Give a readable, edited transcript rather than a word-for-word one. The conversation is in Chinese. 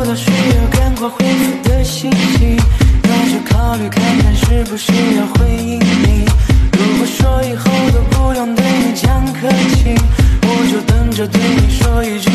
到需要赶快回复的信息，那就考虑看看是不是要回应你。如果说以后都不用对你讲客气，我就等着对你说一句